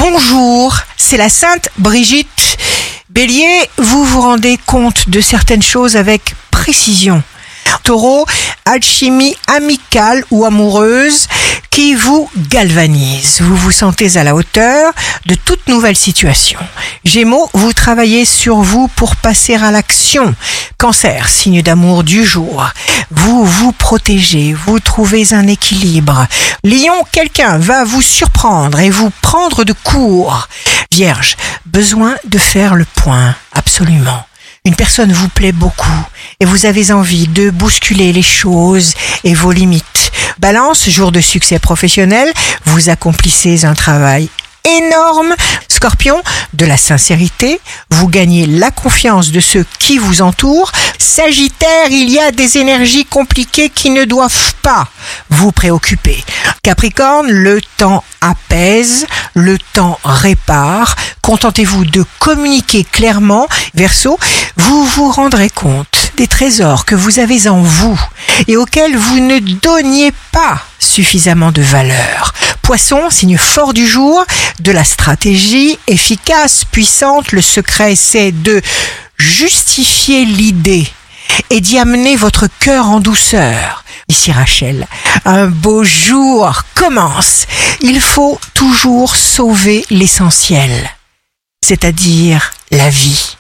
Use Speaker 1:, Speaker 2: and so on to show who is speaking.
Speaker 1: Bonjour, c'est la Sainte Brigitte. Bélier, vous vous rendez compte de certaines choses avec précision. Taureau, alchimie amicale ou amoureuse qui vous galvanise. Vous vous sentez à la hauteur de toute nouvelle situation. Gémeaux, vous travaillez sur vous pour passer à l'action. Cancer, signe d'amour du jour. Vous vous protégez, vous trouvez un équilibre. Lion, quelqu'un va vous surprendre et vous prendre de court. Vierge, besoin de faire le point, absolument. Une personne vous plaît beaucoup et vous avez envie de bousculer les choses et vos limites. Balance, jour de succès professionnel, vous accomplissez un travail énorme. Scorpion, de la sincérité, vous gagnez la confiance de ceux qui vous entourent. Sagittaire, il y a des énergies compliquées qui ne doivent pas vous préoccuper. Capricorne, le temps apaise, le temps répare. Contentez-vous de communiquer clairement. Verseau, vous vous rendrez compte des trésors que vous avez en vous et auxquels vous ne donniez pas suffisamment de valeur. Poisson, signe fort du jour, de la stratégie efficace, puissante. Le secret, c'est de justifier l'idée et d'y amener votre cœur en douceur. Ici Rachel, un beau jour commence. Il faut toujours sauver l'essentiel, c'est-à-dire la vie.